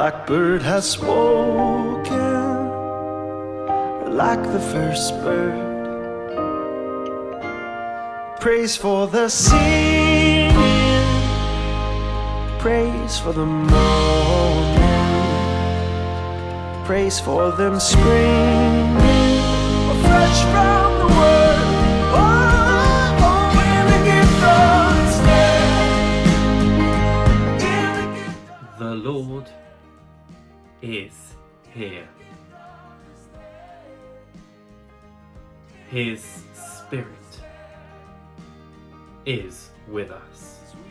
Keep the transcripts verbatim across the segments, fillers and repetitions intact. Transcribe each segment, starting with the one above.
blackbird has spoken, like the first bird. Praise for the singing, praise for the morning, praise for them springing fresh from the word. Oh, oh, in the gift of The Lord is here. His Spirit is with us.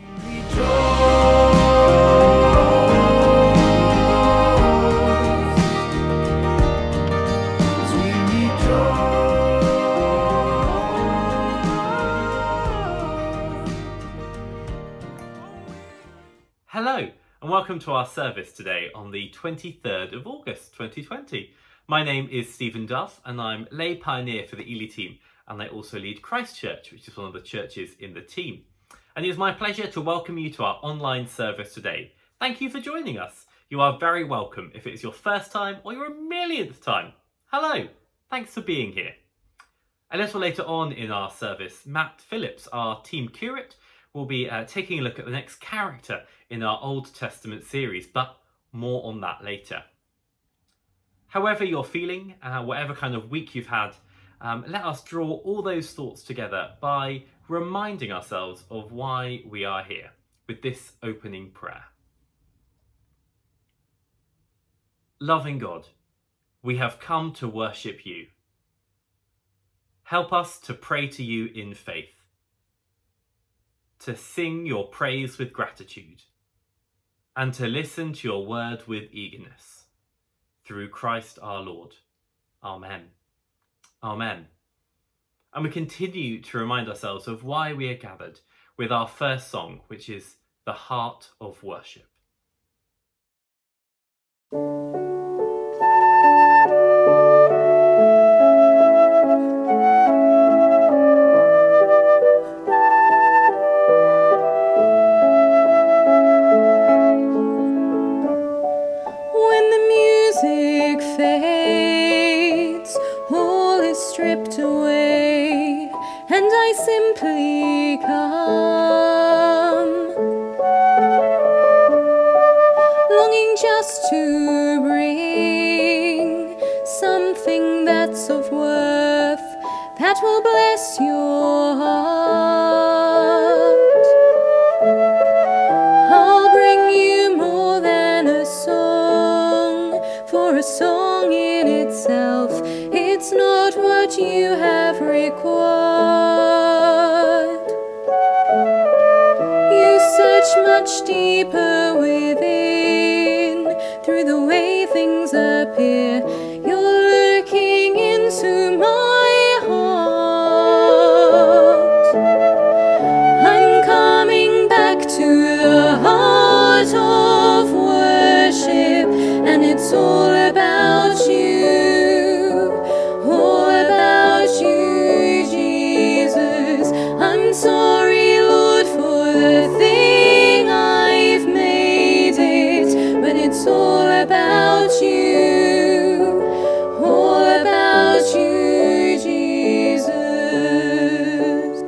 Hello and welcome to our service today on the twenty-third of August twenty twenty. My name is Stephen Duff and I'm lay pioneer for the Ely team, and I also lead Christ Church, which is one of the churches in the team. And it is my pleasure to welcome you to our online service today. Thank you for joining us. You are very welcome if it is your first time or your millionth time. Hello, thanks for being here. A little later on in our service, Matt Phillips, our team curate, will be uh, taking a look at the next character in our Old Testament series, but more on that later. However you're feeling, uh, whatever kind of week you've had, um, let us draw all those thoughts together by reminding ourselves of why we are here with this opening prayer. Loving God, we have come to worship you. Help us to pray to you in faith, to sing your praise with gratitude, and to listen to your word with eagerness. Through Christ our Lord. Amen. Amen. And we continue to remind ourselves of why we are gathered with our first song, which is The Heart of Worship. Simply come, longing just to bring something that's of worth that will bless your heart. I'll bring you more than a song, for a song in itself, it's not what you have required. Much deeper within, through the way things appear, you're looking into my heart. I'm coming back to the heart of worship, and it's all about you, all about you, Jesus. I'm sorry, Lord, for the things it's all about you, all about you, Jesus.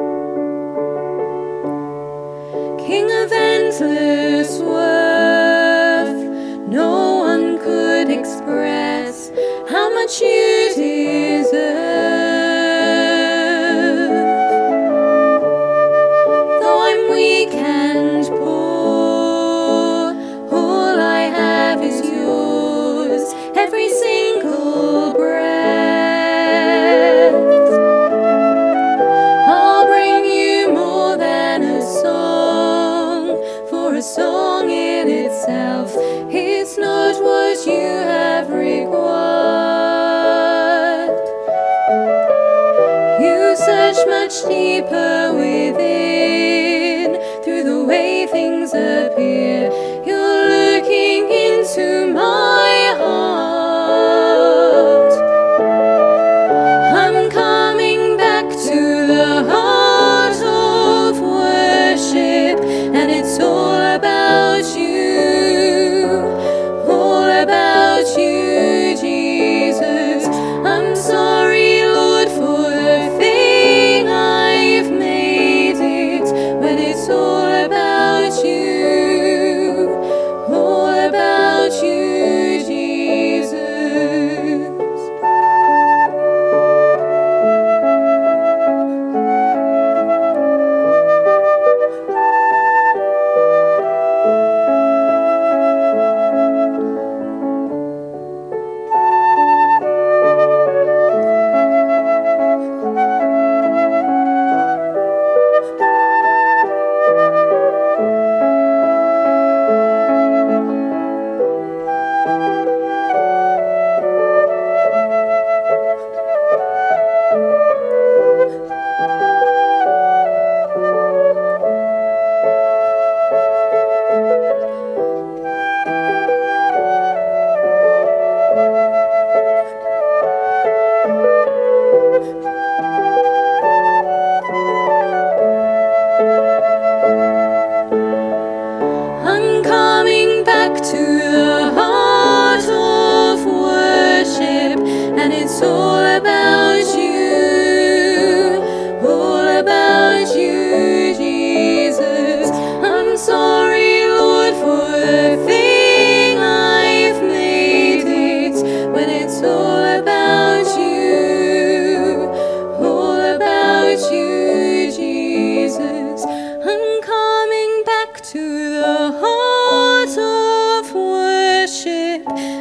King of endless worth, no one could express how much you deserve. Though I'm weak and poor, is yours, every single breath. I'll bring you more than a song, for a song in itself, it's not what you have required. You search much deeper within, through the way things appear, you're looking into my heart. I'm coming back to the heart of worship, and it's all about you,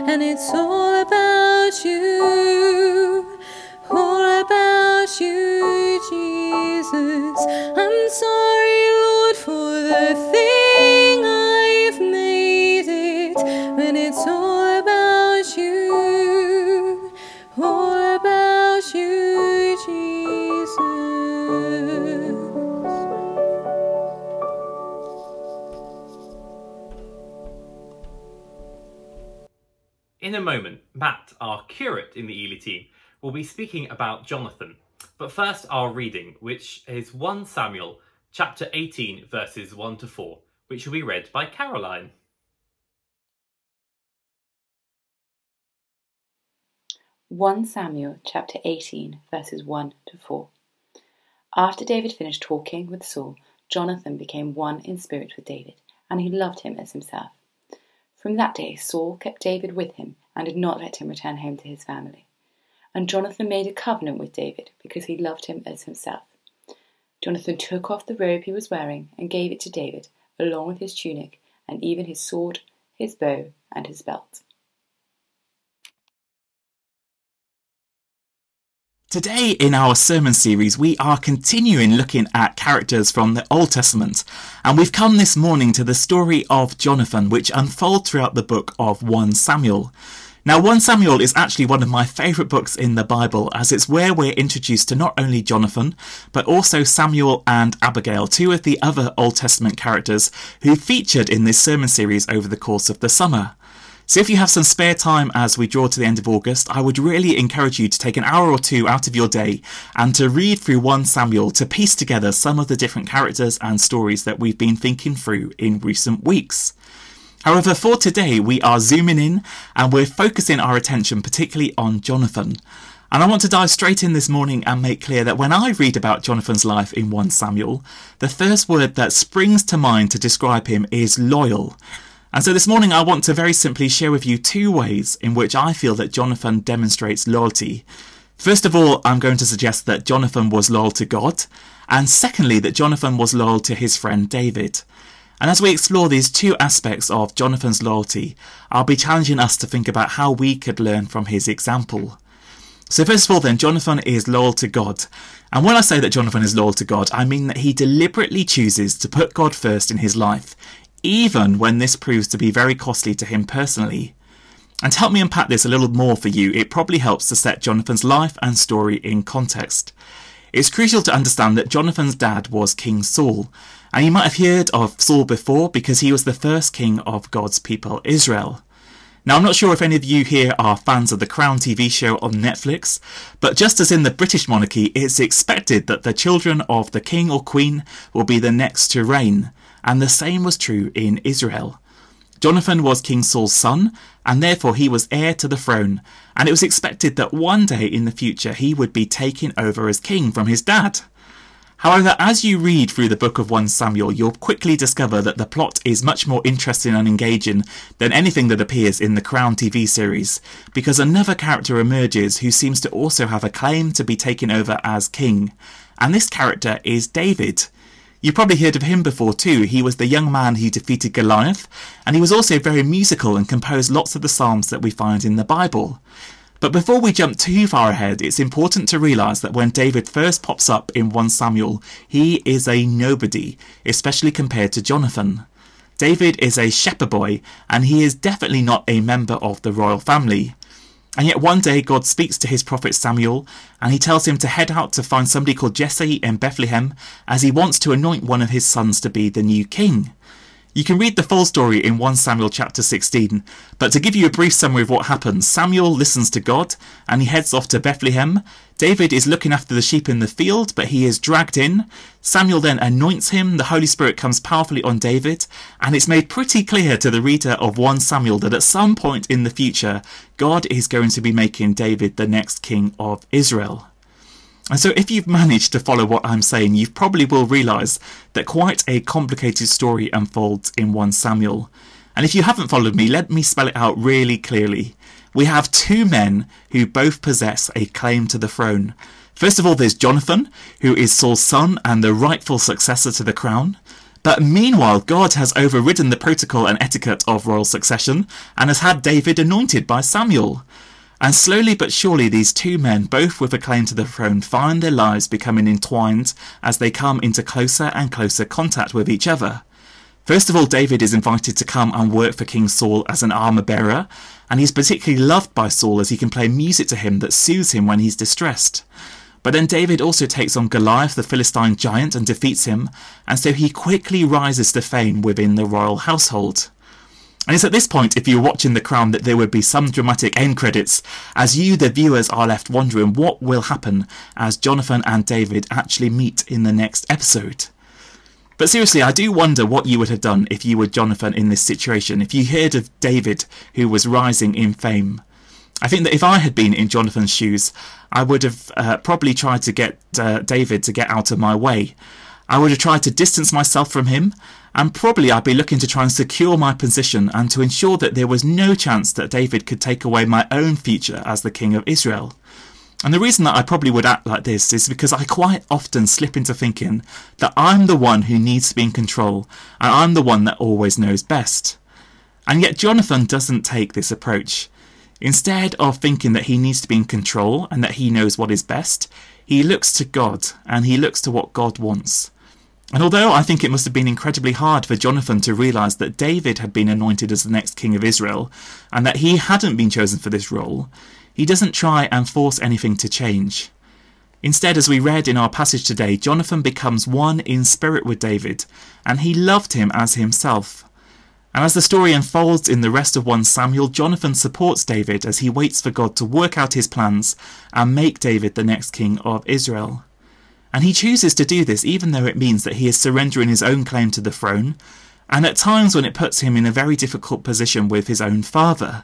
and it's all about you, all about you, Jesus. I'm sorry, Lord, for the thing I've made it, when it's all about you, all about you, Jesus. In a moment, Matt, our curate in the Ely team, will be speaking about Jonathan. But first, our reading, which is First Samuel chapter eighteen, verses one to four, which will be read by Caroline. First Samuel chapter eighteen, verses one to four. After David finished talking with Saul, Jonathan became one in spirit with David, and he loved him as himself. From that day Saul kept David with him and did not let him return home to his family. And Jonathan made a covenant with David because he loved him as himself. Jonathan took off the robe he was wearing and gave it to David, along with his tunic and even his sword, his bow, and his belt. Today in our sermon series we are continuing looking at characters from the Old Testament, and we've come this morning to the story of Jonathan, which unfolds throughout the book of First Samuel. Now, First Samuel is actually one of my favourite books in the Bible, as it's where we're introduced to not only Jonathan but also Samuel and Abigail, two of the other Old Testament characters who featured in this sermon series over the course of the summer. So if you have some spare time as we draw to the end of August, I would really encourage you to take an hour or two out of your day and to read through First Samuel to piece together some of the different characters and stories that we've been thinking through in recent weeks. However, for today, we are zooming in and we're focusing our attention particularly on Jonathan. And I want to dive straight in this morning and make clear that when I read about Jonathan's life in First Samuel, the first word that springs to mind to describe him is loyal. And so this morning I want to very simply share with you two ways in which I feel that Jonathan demonstrates loyalty. First of all, I'm going to suggest that Jonathan was loyal to God, and secondly, that Jonathan was loyal to his friend David. And as we explore these two aspects of Jonathan's loyalty, I'll be challenging us to think about how we could learn from his example. So first of all then, Jonathan is loyal to God. And when I say that Jonathan is loyal to God, I mean that he deliberately chooses to put God first in his life, even when this proves to be very costly to him personally. And to help me unpack this a little more for you, it probably helps to set Jonathan's life and story in context. It's crucial to understand that Jonathan's dad was King Saul, and you might have heard of Saul before because he was the first king of God's people, Israel. Now, I'm not sure if any of you here are fans of the Crown T V show on Netflix, but just as in the British monarchy, it's expected that the children of the king or queen will be the next to reign. And the same was true in Israel. Jonathan was King Saul's son, and therefore he was heir to the throne, and it was expected that one day in the future he would be taking over as king from his dad. However, as you read through the book of First Samuel, you'll quickly discover that the plot is much more interesting and engaging than anything that appears in the Crown T V series, because another character emerges who seems to also have a claim to be taken over as king, and this character is David. You've probably heard of him before too. He was the young man who defeated Goliath, and he was also very musical and composed lots of the psalms that we find in the Bible. But before we jump too far ahead, it's important to realise that when David first pops up in First Samuel, he is a nobody, especially compared to Jonathan. David is a shepherd boy, and he is definitely not a member of the royal family. And yet one day God speaks to his prophet Samuel, and he tells him to head out to find somebody called Jesse in Bethlehem, as he wants to anoint one of his sons to be the new king. You can read the full story in First Samuel chapter sixteen, but to give you a brief summary of what happens, Samuel listens to God and he heads off to Bethlehem. David is looking after the sheep in the field, but he is dragged in. Samuel then anoints him, the Holy Spirit comes powerfully on David, and it's made pretty clear to the reader of First Samuel that at some point in the future, God is going to be making David the next king of Israel. And so if you've managed to follow what I'm saying, you probably will realise that quite a complicated story unfolds in First Samuel. And if you haven't followed me, let me spell it out really clearly. We have two men who both possess a claim to the throne. First of all, there's Jonathan, who is Saul's son and the rightful successor to the crown. But meanwhile, God has overridden the protocol and etiquette of royal succession and has had David anointed by Samuel. And slowly but surely these two men, both with a claim to the throne, find their lives becoming entwined as they come into closer and closer contact with each other. First of all, David is invited to come and work for King Saul as an armour bearer, and he's particularly loved by Saul as he can play music to him that soothes him when he's distressed. But then David also takes on Goliath, the Philistine giant, and defeats him, and so he quickly rises to fame within the royal household. And it's at this point, if you're watching The Crown, that there would be some dramatic end credits, as you, the viewers, are left wondering what will happen as Jonathan and David actually meet in the next episode. But seriously, I do wonder what you would have done if you were Jonathan in this situation, if you heard of David who was rising in fame. I think that if I had been in Jonathan's shoes, I would have uh, probably tried to get uh, David to get out of my way. I would have tried to distance myself from him, and probably I'd be looking to try and secure my position and to ensure that there was no chance that David could take away my own future as the king of Israel. And the reason that I probably would act like this is because I quite often slip into thinking that I'm the one who needs to be in control, and I'm the one that always knows best. And yet Jonathan doesn't take this approach. Instead of thinking that he needs to be in control and that he knows what is best, he looks to God, and he looks to what God wants. And although I think it must have been incredibly hard for Jonathan to realise that David had been anointed as the next king of Israel, and that he hadn't been chosen for this role, he doesn't try and force anything to change. Instead, as we read in our passage today, Jonathan becomes one in spirit with David, and he loved him as himself. And as the story unfolds in the rest of First Samuel, Jonathan supports David as he waits for God to work out his plans and make David the next king of Israel. And he chooses to do this even though it means that he is surrendering his own claim to the throne, and at times when it puts him in a very difficult position with his own father.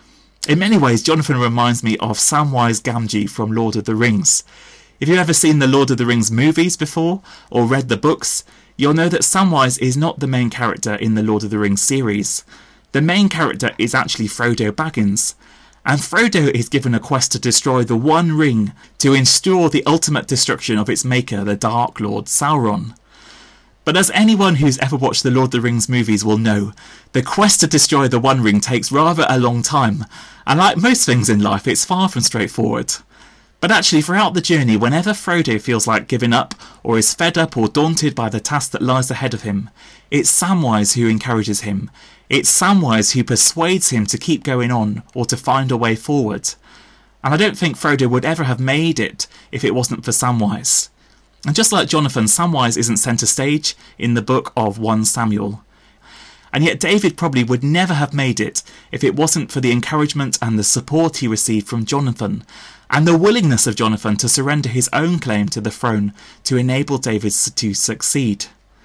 In many ways, Jonathan reminds me of Samwise Gamgee from Lord of the Rings. If you've ever seen the Lord of the Rings movies before, or read the books, you'll know that Samwise is not the main character in the Lord of the Rings series. The main character is actually Frodo Baggins. And Frodo is given a quest to destroy the One Ring to ensure the ultimate destruction of its maker, the Dark Lord Sauron. But as anyone who's ever watched the Lord of the Rings movies will know, the quest to destroy the One Ring takes rather a long time, and like most things in life, it's far from straightforward. But actually, throughout the journey, whenever Frodo feels like giving up, or is fed up or daunted by the task that lies ahead of him, it's Samwise who encourages him. It's Samwise who persuades him to keep going on, or to find a way forward. And I don't think Frodo would ever have made it if it wasn't for Samwise. And just like Jonathan, Samwise isn't centre stage in the book of First Samuel. And yet David probably would never have made it if it wasn't for the encouragement and the support he received from Jonathan, and the willingness of Jonathan to surrender his own claim to the throne to enable David to succeed.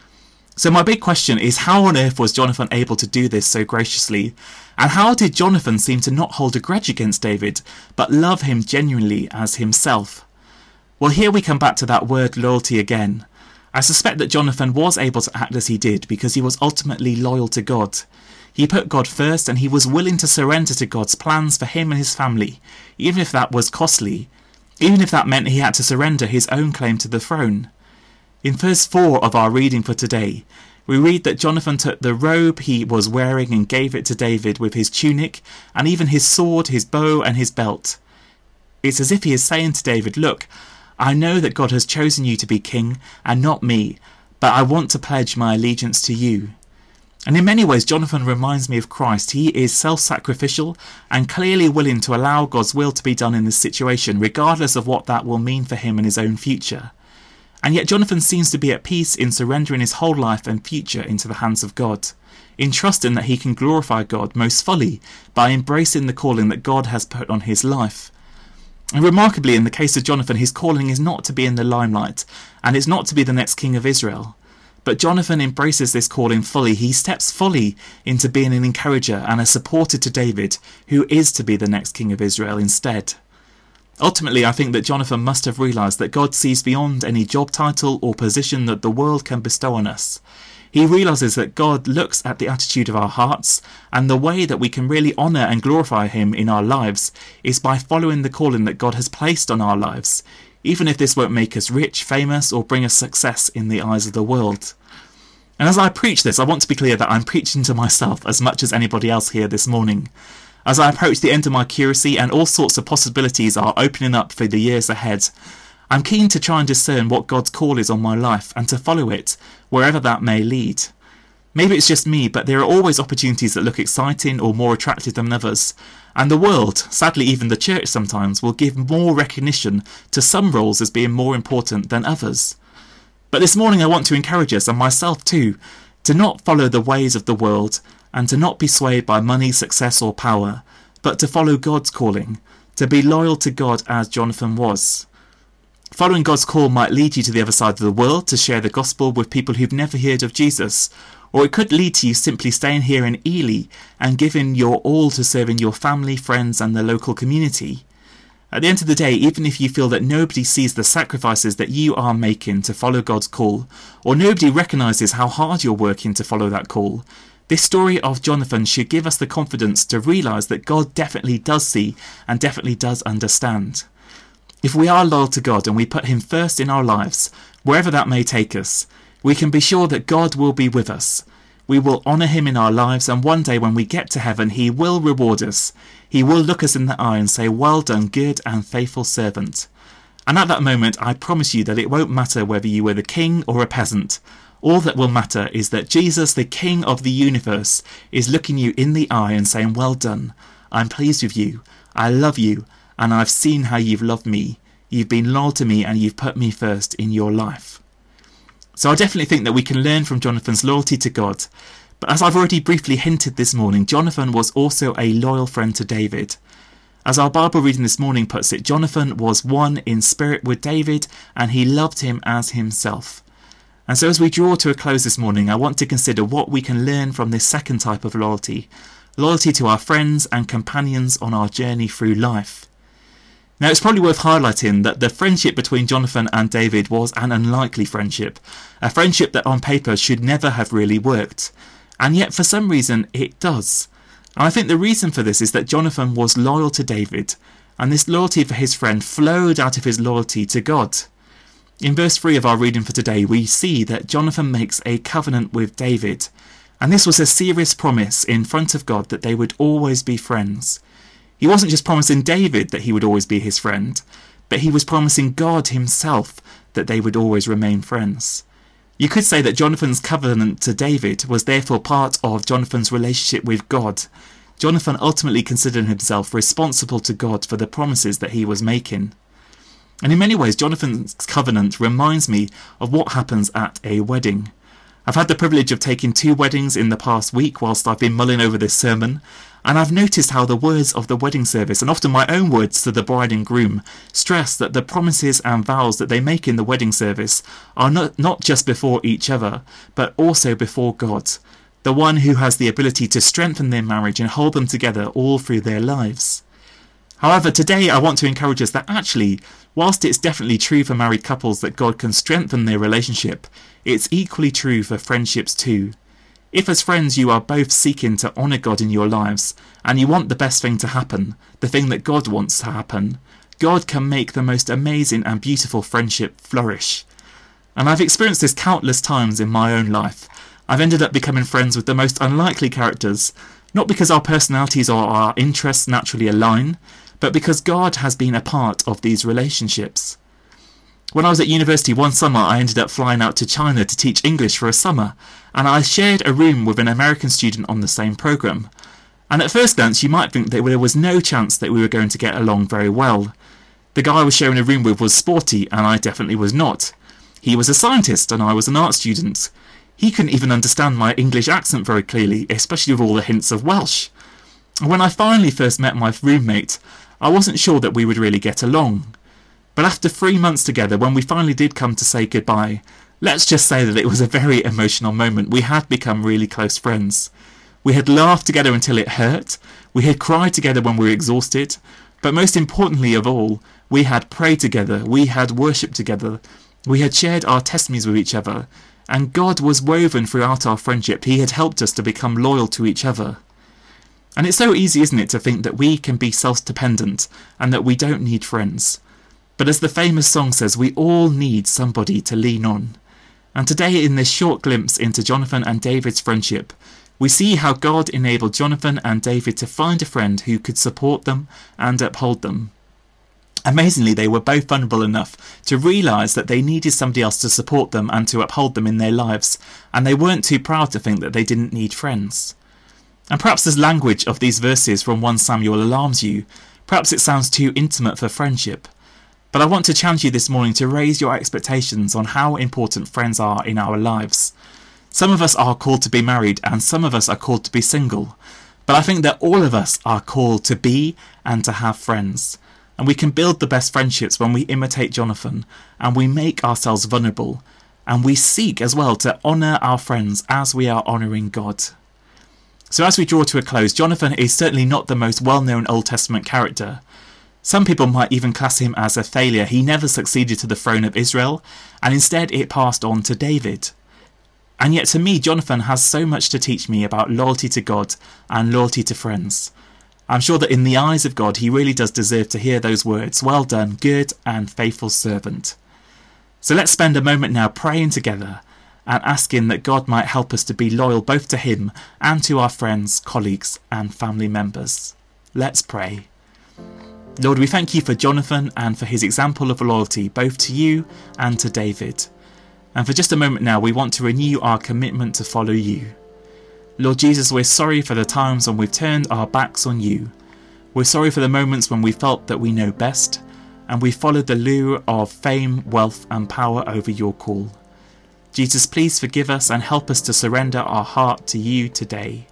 So my big question is, how on earth was Jonathan able to do this so graciously? And how did Jonathan seem to not hold a grudge against David, but love him genuinely as himself? Well, here we come back to that word loyalty again. I suspect that Jonathan was able to act as he did because he was ultimately loyal to God. He put God first, and he was willing to surrender to God's plans for him and his family, even if that was costly, even if that meant he had to surrender his own claim to the throne. In verse four of our reading for today, we read that Jonathan took the robe he was wearing and gave it to David with his tunic, and even his sword, his bow, and his belt. It's as if he is saying to David, look, I know that God has chosen you to be king and not me, but I want to pledge my allegiance to you. And in many ways, Jonathan reminds me of Christ. He is self-sacrificial and clearly willing to allow God's will to be done in this situation, regardless of what that will mean for him and his own future. And yet Jonathan seems to be at peace in surrendering his whole life and future into the hands of God, in trusting that he can glorify God most fully by embracing the calling that God has put on his life. And remarkably, in the case of Jonathan, his calling is not to be in the limelight, and it's not to be the next king of Israel. But Jonathan embraces this calling fully. He steps fully into being an encourager and a supporter to David, who is to be the next king of Israel instead. Ultimately, I think that Jonathan must have realised that God sees beyond any job title or position that the world can bestow on us. He realises that God looks at the attitude of our hearts, and the way that we can really honour and glorify him in our lives is by following the calling that God has placed on our lives, even if this won't make us rich, famous, or bring us success in the eyes of the world. And as I preach this, I want to be clear that I'm preaching to myself as much as anybody else here this morning. As I approach the end of my curacy and all sorts of possibilities are opening up for the years ahead, I'm keen to try and discern what God's call is on my life and to follow it, wherever that may lead. Maybe it's just me, but there are always opportunities that look exciting or more attractive than others. And the world, sadly even the church sometimes, will give more recognition to some roles as being more important than others. But this morning I want to encourage us, and myself too, to not follow the ways of the world and to not be swayed by money, success or power, but to follow God's calling, to be loyal to God as Jonathan was. Following God's call might lead you to the other side of the world to share the gospel with people who've never heard of Jesus, or it could lead to you simply staying here in Ely and giving your all to serving your family, friends and the local community. At the end of the day, even if you feel that nobody sees the sacrifices that you are making to follow God's call, or nobody recognises how hard you're working to follow that call, this story of Jonathan should give us the confidence to realise that God definitely does see and definitely does understand. If we are loyal to God and we put him first in our lives, wherever that may take us, we can be sure that God will be with us. We will honour him in our lives, and one day when we get to heaven, he will reward us. He will look us in the eye and say, "Well done, good and faithful servant." And at that moment, I promise you that it won't matter whether you were the king or a peasant. All that will matter is that Jesus, the King of the universe, is looking you in the eye and saying, "Well done. I'm pleased with you. I love you. And I've seen how you've loved me. You've been loyal to me and you've put me first in your life." So I definitely think that we can learn from Jonathan's loyalty to God. But as I've already briefly hinted this morning, Jonathan was also a loyal friend to David. As our Bible reading this morning puts it, Jonathan was one in spirit with David and he loved him as himself. And so as we draw to a close this morning, I want to consider what we can learn from this second type of loyalty, loyalty to our friends and companions on our journey through life. Now, it's probably worth highlighting that the friendship between Jonathan and David was an unlikely friendship, a friendship that on paper should never have really worked, and yet for some reason it does. And I think the reason for this is that Jonathan was loyal to David, and this loyalty for his friend flowed out of his loyalty to God. In verse three of our reading for today, we see that Jonathan makes a covenant with David, and this was a serious promise in front of God that they would always be friends. He wasn't just promising David that he would always be his friend, but he was promising God himself that they would always remain friends. You could say that Jonathan's covenant to David was therefore part of Jonathan's relationship with God. Jonathan ultimately considered himself responsible to God for the promises that he was making. And in many ways, Jonathan's covenant reminds me of what happens at a wedding. I've had the privilege of taking two weddings in the past week whilst I've been mulling over this sermon, and I've noticed how the words of the wedding service, and often my own words to the bride and groom, stress that the promises and vows that they make in the wedding service are not, not just before each other, but also before God, the one who has the ability to strengthen their marriage and hold them together all through their lives. However, today I want to encourage us that actually, whilst it's definitely true for married couples that God can strengthen their relationship, it's equally true for friendships too. If as friends you are both seeking to honour God in your lives, and you want the best thing to happen, the thing that God wants to happen, God can make the most amazing and beautiful friendship flourish. And I've experienced this countless times in my own life. I've ended up becoming friends with the most unlikely characters, not because our personalities or our interests naturally align, but because God has been a part of these relationships. When I was at university one summer, I ended up flying out to China to teach English for a summer, and I shared a room with an American student on the same programme. And at first glance, you might think that there was no chance that we were going to get along very well. The guy I was sharing a room with was sporty, and I definitely was not. He was a scientist, and I was an art student. He couldn't even understand my English accent very clearly, especially with all the hints of Welsh. And when I finally first met my roommate, I wasn't sure that we would really get along. But after three months together, when we finally did come to say goodbye, let's just say that it was a very emotional moment. We had become really close friends. We had laughed together until it hurt. We had cried together when we were exhausted. But most importantly of all, we had prayed together. We had worshipped together. We had shared our testimonies with each other. And God was woven throughout our friendship. He had helped us to become loyal to each other. And it's so easy, isn't it, to think that we can be self-dependent and that we don't need friends. But as the famous song says, we all need somebody to lean on. And today, in this short glimpse into Jonathan and David's friendship, we see how God enabled Jonathan and David to find a friend who could support them and uphold them. Amazingly, they were both vulnerable enough to realise that they needed somebody else to support them and to uphold them in their lives, and they weren't too proud to think that they didn't need friends. And perhaps the language of these verses from First Samuel alarms you. Perhaps it sounds too intimate for friendship. But I want to challenge you this morning to raise your expectations on how important friends are in our lives. Some of us are called to be married and some of us are called to be single. But I think that all of us are called to be and to have friends. And we can build the best friendships when we imitate Jonathan and we make ourselves vulnerable. And we seek as well to honour our friends as we are honouring God. So as we draw to a close, Jonathan is certainly not the most well-known Old Testament character. Some people might even class him as a failure. He never succeeded to the throne of Israel, and instead it passed on to David. And yet to me, Jonathan has so much to teach me about loyalty to God and loyalty to friends. I'm sure that in the eyes of God, he really does deserve to hear those words, "Well done, good and faithful servant." So let's spend a moment now praying together and asking that God might help us to be loyal both to him and to our friends, colleagues and family members. Let's pray. Lord, we thank you for Jonathan and for his example of loyalty both to you and to David. And for just a moment now, we want to renew our commitment to follow you. Lord Jesus, we're sorry for the times when we've turned our backs on you. We're sorry for the moments when we felt that we know best and we followed the lure of fame, wealth and power over your call. Jesus, please forgive us and help us to surrender our heart to you today.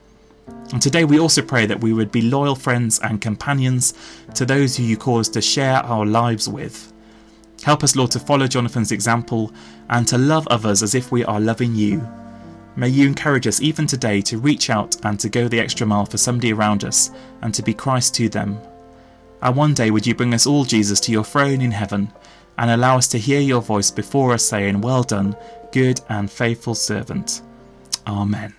And today we also pray that we would be loyal friends and companions to those who you call us to share our lives with. Help us, Lord, to follow Jonathan's example and to love others as if we are loving you. May you encourage us even today to reach out and to go the extra mile for somebody around us and to be Christ to them. And one day would you bring us all, Jesus, to your throne in heaven and allow us to hear your voice before us saying, "Well done, good and faithful servant." Amen.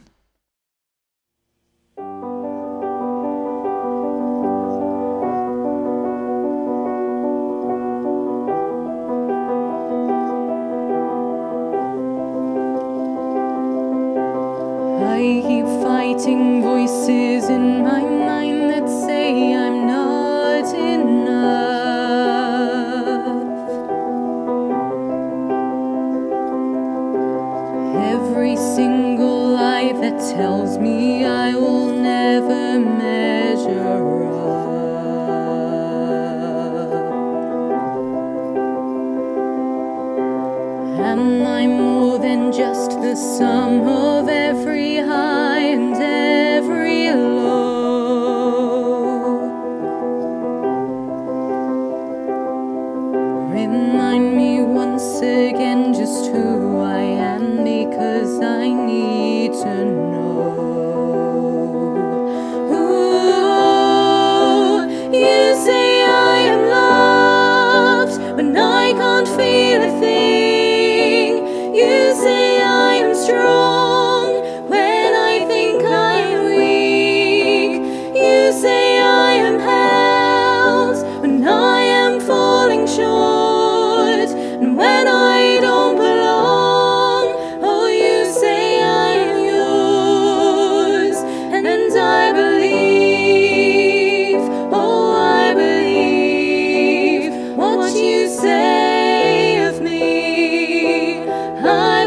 I keep fighting voices in my mind that say I'm not enough. Every single lie that tells me I will never measure up. Am I more than just the sum of every high and every low? Remind me once again just who I am, because I need to know. Ooh, you say I am loved when I can't feel a thing. You say I am strong when I think I am weak. You say I am held when I am falling short, and when I don't belong, oh, you say I am yours. And I believe, oh, I believe what you say of me. I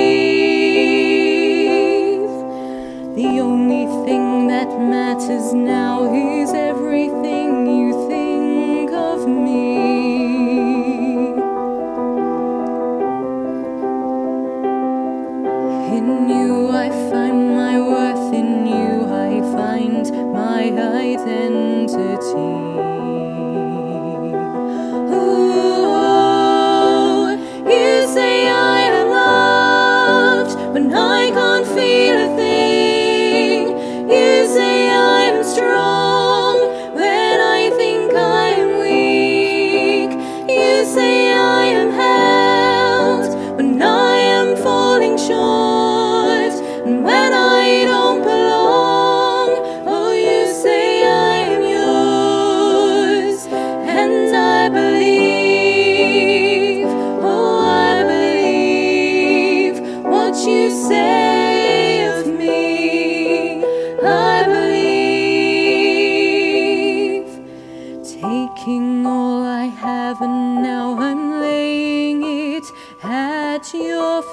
believe the only thing that matters now is everything you think of me. In you I find my worth, in you I find my identity. Ooh, you say I am loved when I can't feel a thing. You say I am strong when I think I am weak. You say I am held when I am falling short, and when I don't belong, oh, you say I am yours.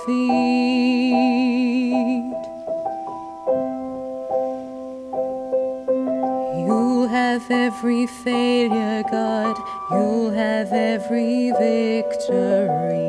feet. You'll have every failure, God. You'll have every victory.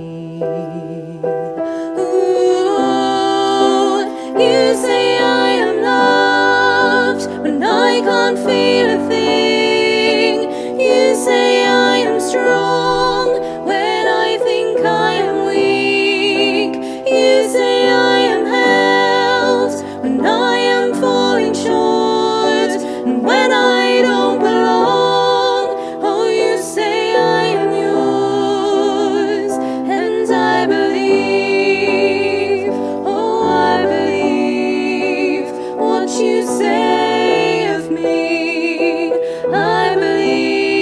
Ooh, you say I am loved when I can't feel a thing. You say I am strong when I think I am weak. You say I am held when I am falling short, and when I don't belong. Oh, you say I am yours, and I believe. Oh, I believe what you say of me. I believe.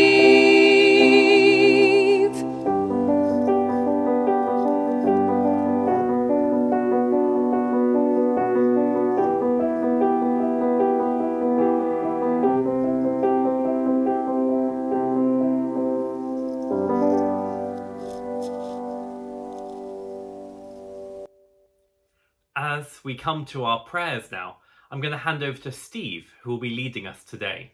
As we come to our prayers now, I'm going to hand over to Steve, who will be leading us today.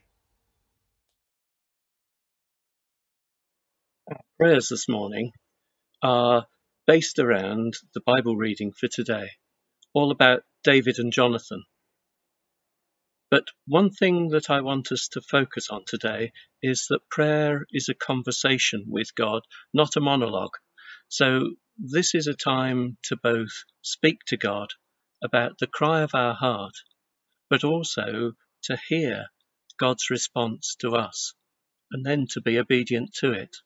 Prayers this morning are based around the Bible reading for today, all about David and Jonathan. But one thing that I want us to focus on today is that prayer is a conversation with God, not a monologue. So this is a time to both speak to God about the cry of our heart, but also to hear God's response to us, and then to be obedient to it.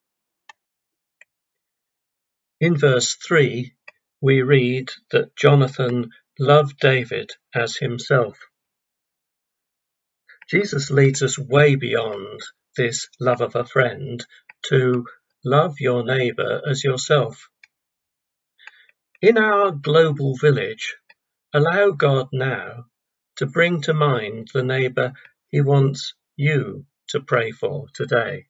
In verse three, we read that Jonathan loved David as himself. Jesus leads us way beyond this love of a friend to love your neighbour as yourself. In our global village, allow God now to bring to mind the neighbour he wants you to pray for today.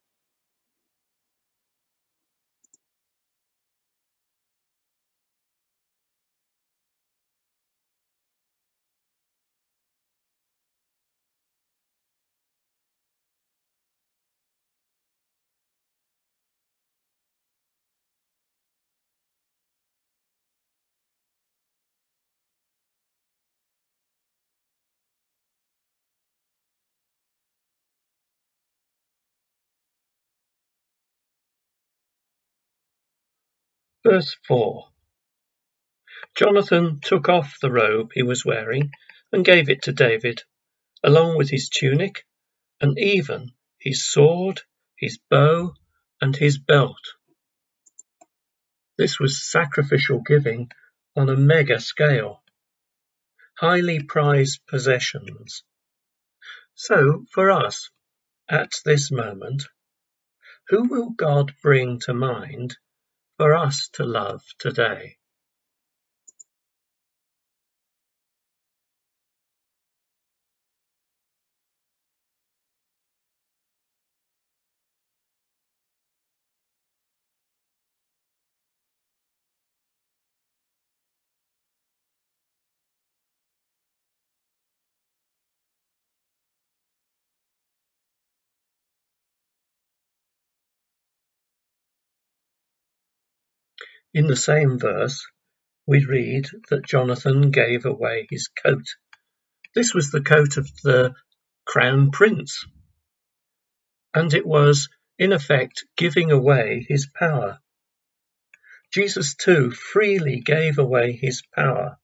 Verse four. Jonathan took off the robe he was wearing and gave it to David, along with his tunic, and even his sword, his bow, and his belt. This was sacrificial giving on a mega scale, highly prized possessions. So, for us, at this moment, who will God bring to mind for us to love today? In the same verse, we read that Jonathan gave away his coat. This was the coat of the crown prince, and it was, in effect, giving away his power. Jesus too freely gave away his power.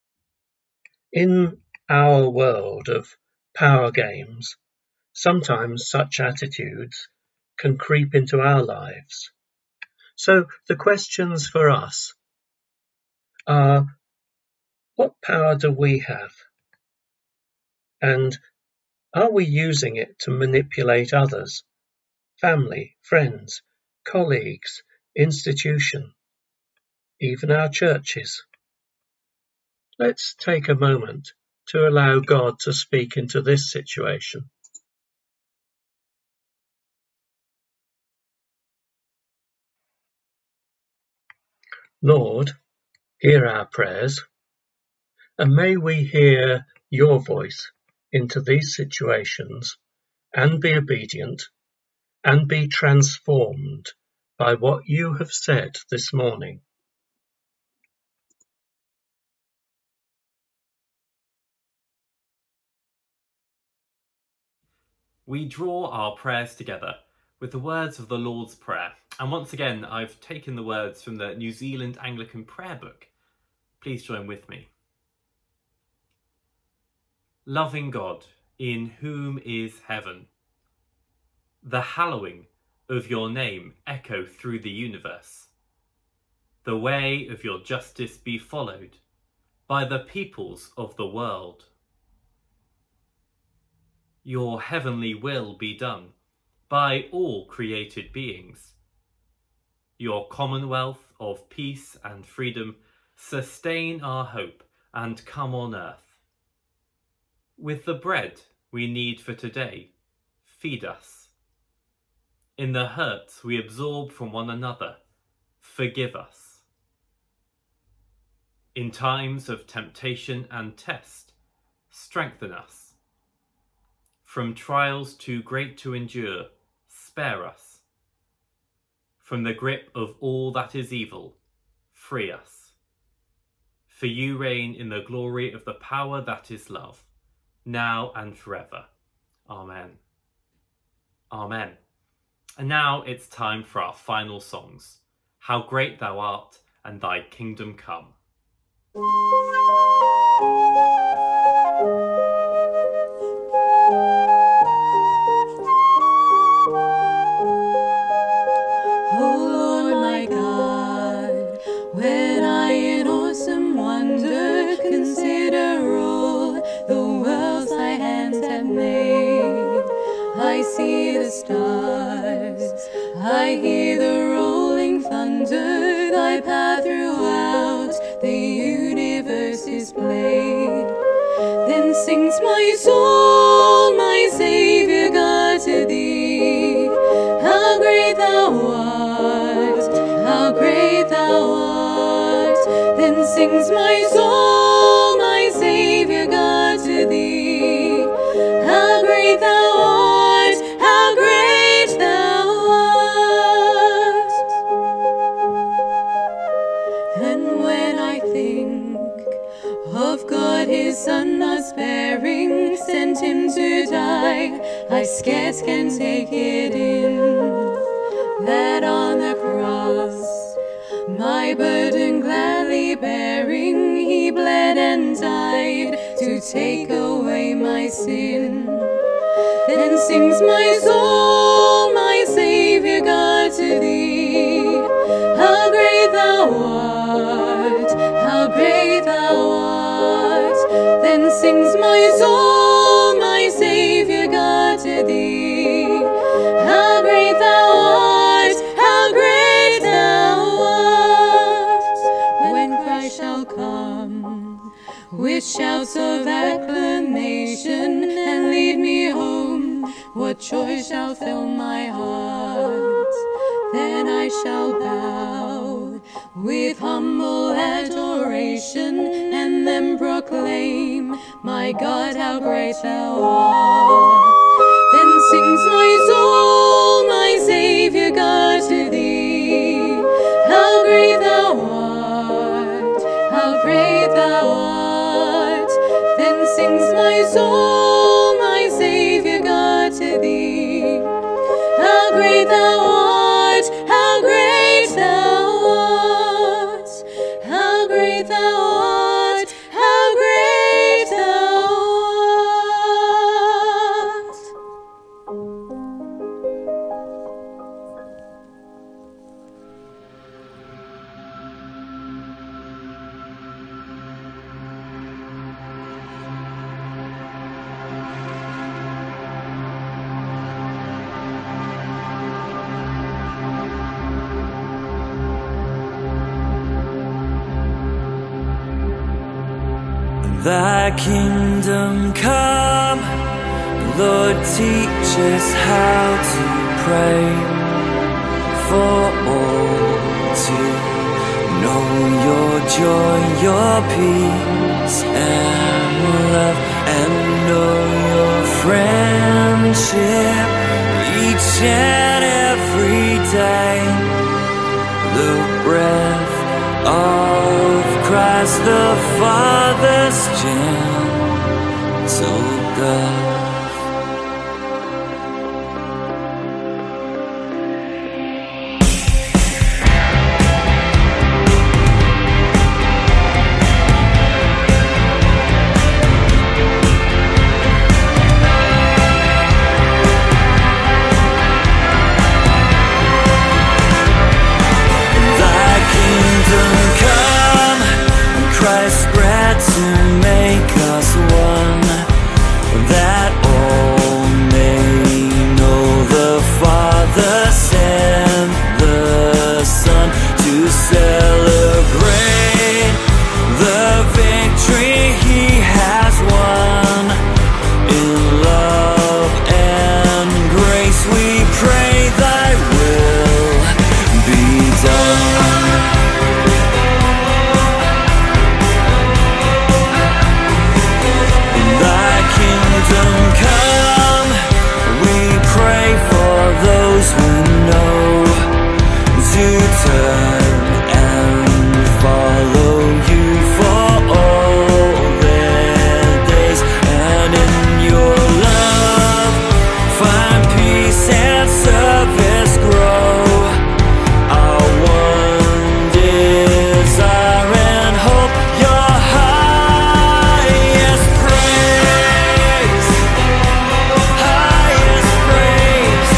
In our world of power games, sometimes such attitudes can creep into our lives. So the questions for us are, what power do we have? And are we using it to manipulate others, family, friends, colleagues, institution, even our churches? Let's take a moment to allow God to speak into this situation. Lord, Hear our prayers, and may we hear your voice into these situations and be obedient and be transformed by what you have said this morning. We draw our prayers together with the words of the Lord's Prayer. And once again, I've taken the words from the New Zealand Anglican Prayer Book. Please join with me. Loving God, in whom is heaven, the hallowing of your name echo through the universe. The way of your justice be followed by the peoples of the world. Your heavenly will be done by all created beings. Your commonwealth of peace and freedom sustain our hope and come on earth. With the bread we need for today, feed us. In the hurts we absorb from one another, forgive us. In times of temptation and test, strengthen us. From trials too great to endure, spare us. From the grip of all that is evil, free us. For you reign in the glory of the power that is love, now and forever. Amen. Amen. And now it's time for our final songs. How great thou art, and thy kingdom come. I hear the rolling thunder, thy path throughout the universe is played. Then sings my soul, my Saviour God, to thee. How great thou art, how great thou art. Then sings my soul, my Saviour God, to thee. How great thou art, how great thou art. And when I think of God, his Son not sparing, sent him to die, I scarce can take it in, that on the cross, my burden gladly bearing, he bled and died to take away my sin. Then sings my soul, my Saviour God, to thee. How great thou art, how great thou art. Then sings my soul, my Saviour God, to thee. How great thou art, how great thou art. When Christ shall come with shouts of acclamation and lead me home, what joy shall fill my heart. Then I shall bow with humble adoration and then proclaim, my God, how great thou art. Then sings my soul, my Saviour God, to thee. How great thou art, how great thou art. Then sings my soul, my Saviour God, to thee. How great thou art, how great thou art. How great thou art, how great thou art. Thy kingdom come, Lord, teach us how to pray for all to know your joy, your peace and love, and know your friendship each and every day. The breath of Christ the Father's gentle dove. Christ spread to make us one, that all may know the Father sent the Son to celebrate the victory He has won. In love and grace we pray Thy will be done. Come, we pray for those who know to turn and follow You for all their days, and in Your love find peace and service grow. Our one desire and hope, Your highest praise. Highest praise.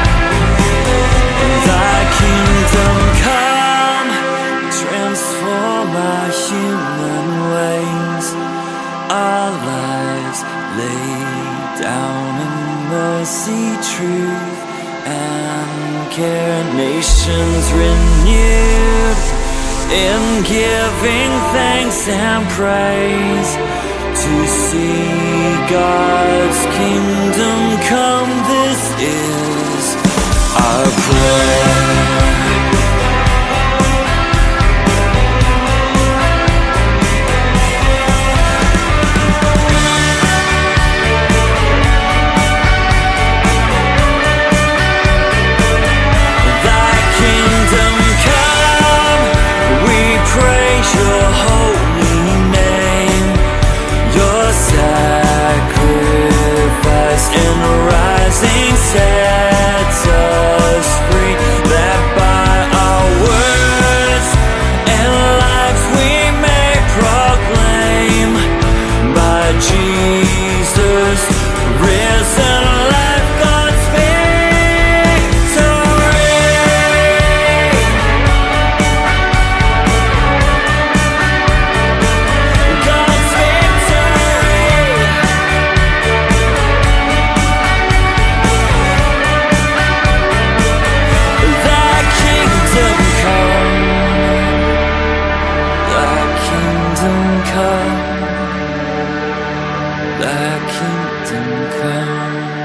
Thy kingdom come, transform our human ways, our lives laid down in mercy, truth and care, nations renewed in giving thanks and praise. To see God's kingdom come, this is our prayer. Thy kingdom come, we praise Your holy name. Your sacrifice in rising sets us free, that by our words and lives we may proclaim, by Jesus risen life, God's victory. God's victory. Thy kingdom come, Thy kingdom come, Thy kingdom come.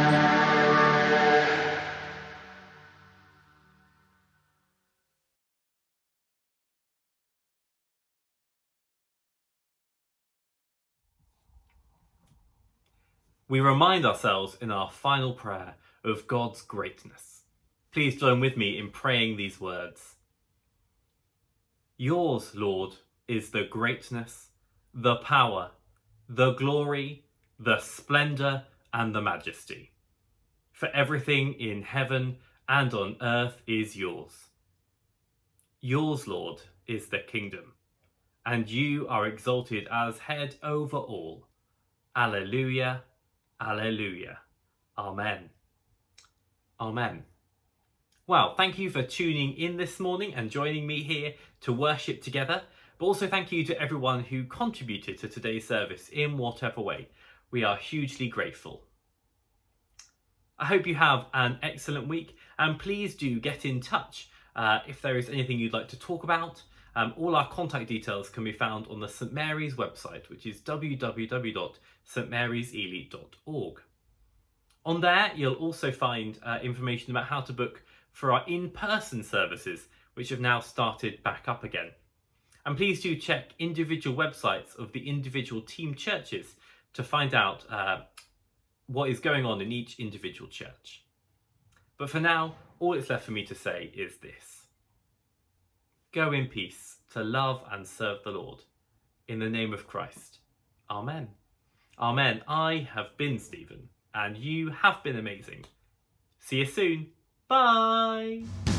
We remind ourselves in our final prayer of God's greatness. Please join with me in praying these words. Yours, Lord, is the greatness, the power, the glory, the splendour and the majesty. For everything in heaven and on earth is yours. Yours, Lord, is the kingdom, and You are exalted as head over all. Alleluia, alleluia. Amen. Amen. Well, thank you for tuning in this morning and joining me here to worship together. But also thank you to everyone who contributed to today's service in whatever way. We are hugely grateful. I hope you have an excellent week, and please do get in touch uh, if there is anything you'd like to talk about. Um, all our contact details can be found on the St Mary's website, which is w w w dot st marys ely dot org. On there, you'll also find uh, information about how to book for our in-person services, which have now started back up again. And please do check individual websites of the individual team churches to find out uh, what is going on in each individual church. But for now, all it's left for me to say is this. Go in peace to love and serve the Lord. In the name of Christ. Amen. Amen. I have been Stephen, and you have been amazing. See you soon. Bye.